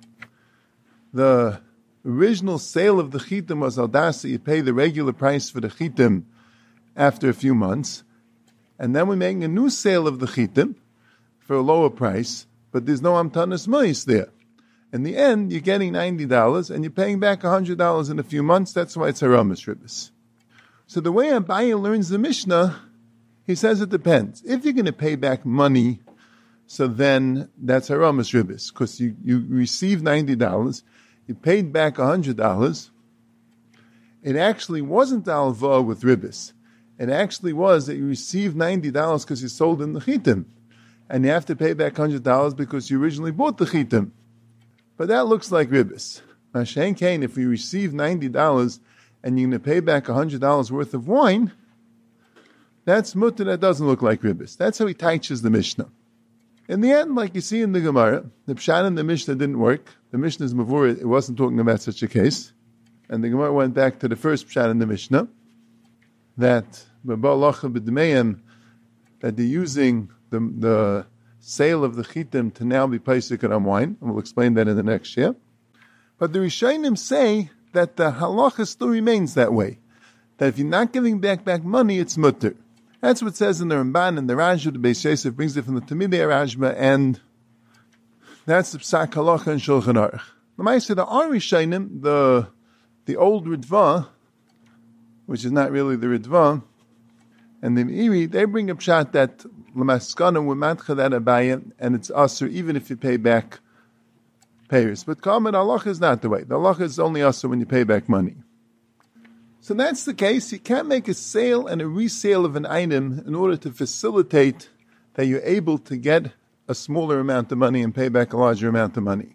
Speaker 2: The original sale of the chitim was al das, you pay the regular price for the chitim after a few months, and then we're making a new sale of the chitim for a lower price, but there's no amtanas mois there. In the end, you're getting ninety dollars, and you're paying back one hundred dollars in a few months. That's why it's haramis ribbis. So the way Abaye learns the Mishnah, he says it depends. If you're going to pay back money, so then that's haramis ribbis, because you, you receive ninety dollars, you paid back one hundred dollars. It actually wasn't alva with ribbis. It actually was that you received ninety dollars because you sold in the chitim. And you have to pay back one hundred dollars because you originally bought the chitim. But that looks like ribbis. Mashen Kain, if you receive ninety dollars and you're going to pay back one hundred dollars worth of wine, that's mutter, that doesn't look like ribbis. That's how he teaches the Mishnah. In the end, like you see in the Gemara, the Pshat in the Mishnah didn't work. The Mishnah's Mavur, it wasn't talking about such a case. And the Gemara went back to the first Pshat in the Mishnah, that that they're using the, the sale of the chitim to now be paisik on wine. And we'll explain that in the next year. But the Rishonim say that the halacha still remains that way. That if you're not giving back back money, it's mutter. That's what it says in the Ramban and the Rajah. The Beis Yosef brings it from the Tamidei Rajma, and that's the Psak Halacha and Shulchan Aruch. The Ma'aser, the Arishonim, the the old Ritva, which is not really the Ritva, and the Meiri, they bring a pshat that Lamaskana with Matcha that Abaye, and it's asur even if you pay back payers. But Kalman halacha is not the way. The halacha is only asur when you pay back money. So that's the case. You can't make a sale and a resale of an item in order to facilitate that you're able to get a smaller amount of money and pay back a larger amount of money.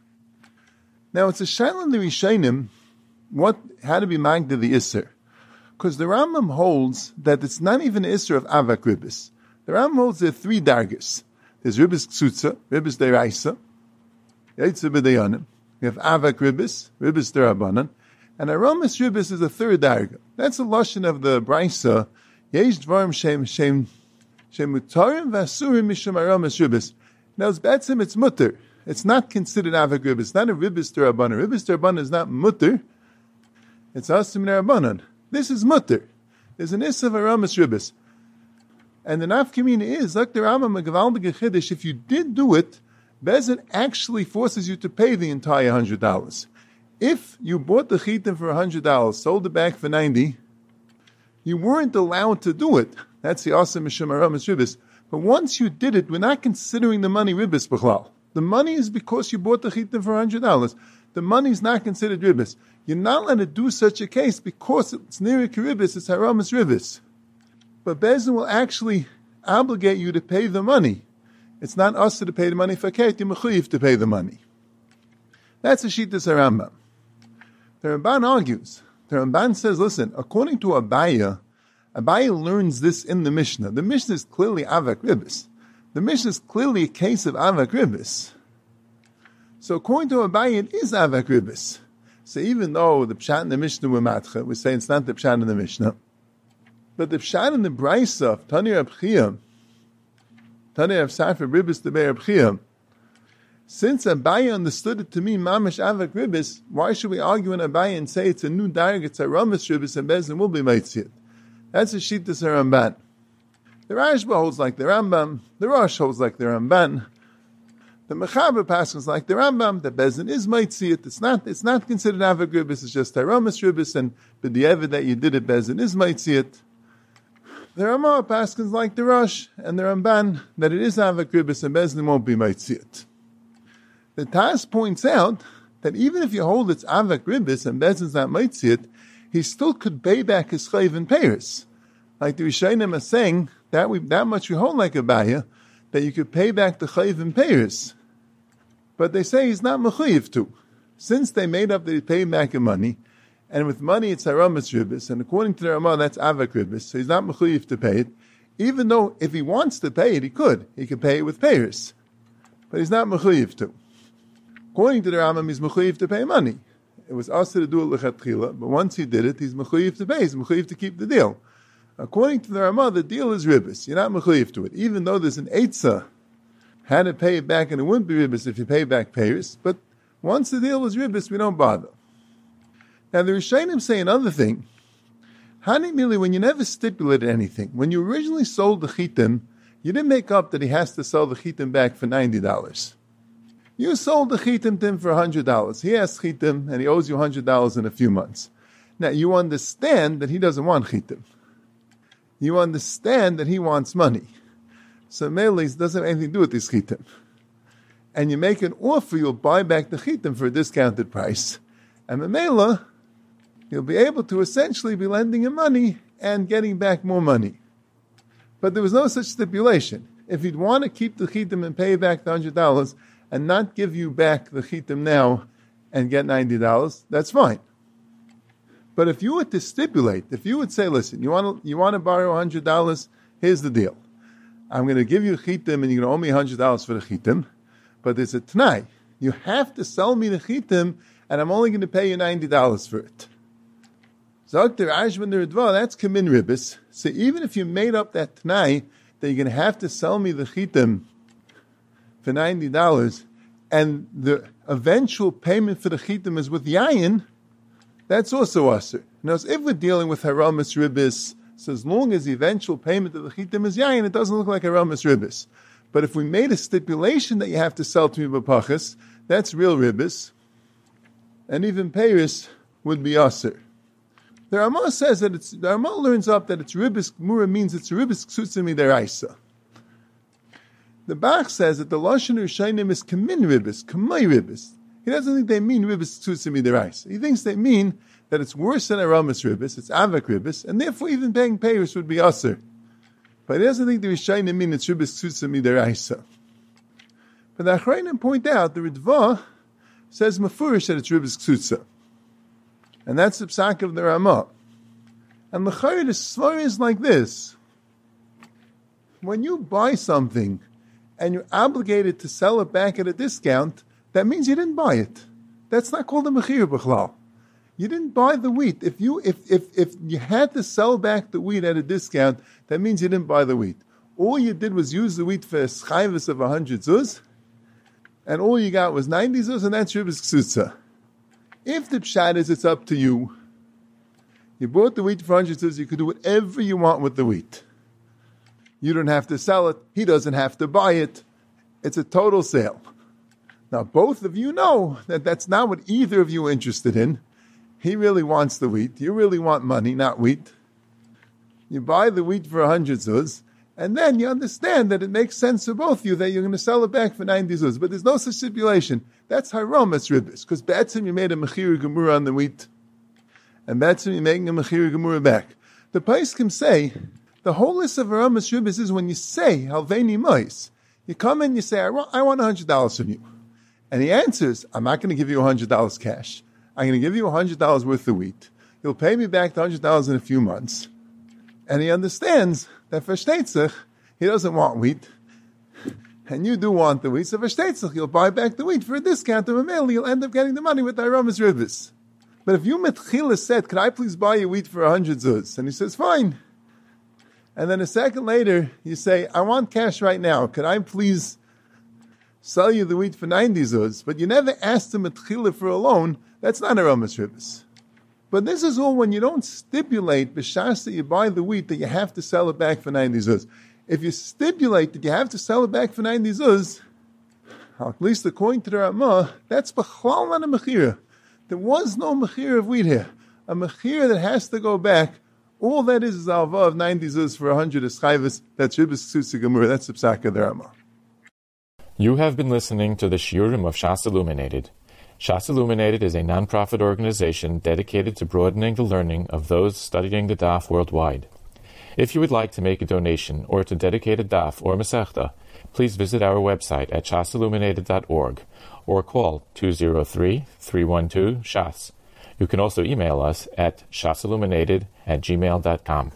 Speaker 2: Now it's a shaila in the Rishonim, what, how to be magda the Isser. Because the Rambam holds that it's not even an Isser of Avak Ribbis. The Rambam holds there are three dargis. There's Ribbis Ksutza, Ribbis Deraisa, Yaitza B'dayanim. We have Avak Ribbis, Ribbis Derabanan, and Aromas Ribbis is a third darga. That's a lashon of the Brisa. Yesh Dvarim Shem Shem Shem Mutarim Vasurim Mishum Aromas Ribbis. Now it's Betzim, it's mutter. It's not considered Avak Ribbis. It's not a Ribbis Derabanan. Ribbis Derabanan is not mutter. It's Asim Derabanan. This is mutter. There's an Issa of Aromas Ribbis. And the nafkamina is, like the Rambam Megavaldige Chiddush, if you did do it, Bezin actually forces you to pay the entire one hundred dollars. If you bought the chitim for one hundred dollars, sold it back for ninety dollars, you weren't allowed to do it. That's the Asa Mishum Aromas Ribbis. But once you did it, we're not considering the money Ribbis B'chlal. The money is because you bought the chitim for one hundred dollars. The money is not considered Ribbis. You're not allowed to do such a case because it's near Ribbis, it's Haramas Ribbis. But Bezin will actually obligate you to pay the money. It's not us to pay the money for Ket, you're mechuyev to pay the money. That's a Shittas Rambam. The Ramban argues. The Ramban says, listen, according to Abaye, Abaye learns this in the Mishnah. The Mishnah is clearly Avak Ribbis. The Mishnah is clearly a case of Avak Ribbis. So according to Abaye, it is Avak Ribbis. So even though the Pshat in the Mishnah were Matcha, we say it's not the Pshat in the Mishnah, but the Pshat in the Brisa of Tani Reb Chiya Tani of Safra Ribbis the Be'er B'chiyam. Since Abaye understood it to mean Mamish Avak Ribbis, why should we argue in Abaye and say it's a new darg, it's a Ramas Ribbis, and Bezin will be Maitzit? That's a Shittas Ramban. The Rashba holds like the Rambam, the Rosh holds like the Ramban, the Mechaber passes like the Rambam, the Bezin is Maitzit, it's not, it's not considered Avak Ribbis, it's just a Ramas Ribbis, and but the evidence that you did it, Bezin is Maitzit. The Ramah passes like the Rosh, and the Ramban, that it is Avak Ribbis, and Bezin won't be Maitzit. The Taz points out that even if you hold it's Avak Ribbis and Bezin's not Maitzit, he still could pay back his chayv in Paris. Like the Rishonim are saying, that we that much we hold like Abaye, that you could pay back the chayv in Paris. But they say he's not mechuyev to. Since they made up that he paid back in money, and with money it's Haramas Ribbis, and according to the Ramah that's Avak Ribbis, so he's not mechuyev to pay it, even though if he wants to pay it, he could. He could pay it with Paris. But he's not mechuyev to. According to the Rambam, he's mechuyev to pay money. It was asked to do it lechatchila, but once he did it, he's mechuyev to pay. He's mechuyev to keep the deal. According to the Rambam, the deal is ribbis. You're not mechuyev to it, even though there's an eitzah how to pay it back, and it wouldn't be ribbis if you pay back Paris. But once the deal was ribbis, we don't bother. Now the Rishonim say another thing. Hani mili, when you never stipulated anything, when you originally sold the chitim, you didn't make up that he has to sell the chitim back for ninety dollars. You sold the chitim to him for one hundred dollars. He has chitim, and he owes you one hundred dollars in a few months. Now, you understand that he doesn't want chitim. You understand that he wants money. So, Melis doesn't have anything to do with this chitim. And you make an offer, you'll buy back the chitim for a discounted price. And Memela, you'll be able to essentially be lending him money and getting back more money. But there was no such stipulation. If he'd want to keep the chitim and pay back the one hundred dollars, and not give you back the chitim now and get ninety dollars, that's fine. But if you were to stipulate, if you would say, listen, you want to, you want to borrow one hundred dollars, here's the deal. I'm going to give you chitim and you're going to owe me one hundred dollars for the chitim, but there's a t'nai. You have to sell me the chitim and I'm only going to pay you ninety dollars for it. Zogter Ashman the Ridva, that's kamin ribbis. So even if you made up that t'nai that you're going to have to sell me the chitim for ninety dollars, and the eventual payment for the chitim is with yayin, that's also aser. Now, if we're dealing with haramas ribbis, so as long as the eventual payment of the chitim is yayin, it doesn't look like haramas ribbis. But if we made a stipulation that you have to sell to me b'pachas, that's real ribbis, and even Paris would be aser. The Ramah says that it's, the Ramah learns up that it's ribbis, mura means it's ribbis ksutzimi deraisa. The Bach says that the Lashon Rishonim is kamin ribbis, kamay ribbis. He doesn't think they mean ribbis tzutzimi derais. He thinks they mean that it's worse than Aramis ribbis, it's avak ribbis, and therefore even paying payers would be aser. But he doesn't think the Rishonim mean it's ribbis tzutzimi deraisa. But the Achrayim point out, the Ridva says mafurish that it's ribbis tzutza. And that's the psak of the Ramah. And the Chayr, the svar is like this. When you buy something, and you're obligated to sell it back at a discount, that means you didn't buy it. That's not called a mechir b'chlal. You didn't buy the wheat. If you if, if if you had to sell back the wheat at a discount, that means you didn't buy the wheat. All you did was use the wheat for a schayvus of one hundred zuz, and all you got was ninety zuz, and that's ribbis ksutza. If the pshat is it's up to you, you bought the wheat for one hundred zuz, you could do whatever you want with the wheat. You don't have to sell it. He doesn't have to buy it. It's a total sale. Now, both of you know that that's not what either of you are interested in. He really wants the wheat. You really want money, not wheat. You buy the wheat for one hundred zuz, and then you understand that it makes sense for both of you that you're going to sell it back for ninety zuz. But there's no such stipulation. That's haram, it's ribbis. Because Batsim, you made a mechir gemura on the wheat, and Batsim, you're making a mechir gemura back. The Paiskim say, the whole list of Aramis Ribbis is when you say, Halveni Mois, you come in and you say, I want, I want one hundred dollars from you. And he answers, I'm not going to give you one hundred dollars cash. I'm going to give you one hundred dollars worth of wheat. You'll pay me back the one hundred dollars in a few months. And he understands that for Shteitzach, he doesn't want wheat. And you do want the wheat. So for Shteitzach, you'll buy back the wheat for a discount of a mail. You'll end up getting the money with the Aramis Ribbis. But if you Metchila said, can I please buy you wheat for one hundred zuz? And he says, fine. and then a second later you say, I want cash right now. Could I please sell you the wheat for ninety zuz? But you never asked him a tchila for a loan. That's not a Ramas Ribbis. But this is all when you don't stipulate b'shas that you buy the wheat that you have to sell it back for ninety zuz. If you stipulate that you have to sell it back for ninety zuz, at least according to the Ramah, that's b'chlal not a mechira. There was no mechira of wheat here. A mechira that has to go back. All that is is alva of ninety zuz for a hundred eschayvus. That's Ribbis Ksusi Gemur. That's the psaka of the Ramah.
Speaker 1: You have been listening to the Shiurim of Shas Illuminated. Shas Illuminated is a non-profit organization dedicated to broadening the learning of those studying the daf worldwide. If you would like to make a donation or to dedicate a daf or masechta, please visit our website at shas illuminated dot org or call two zero three, three one two, S H A S. You can also email us at shasilluminated at gmail dot com.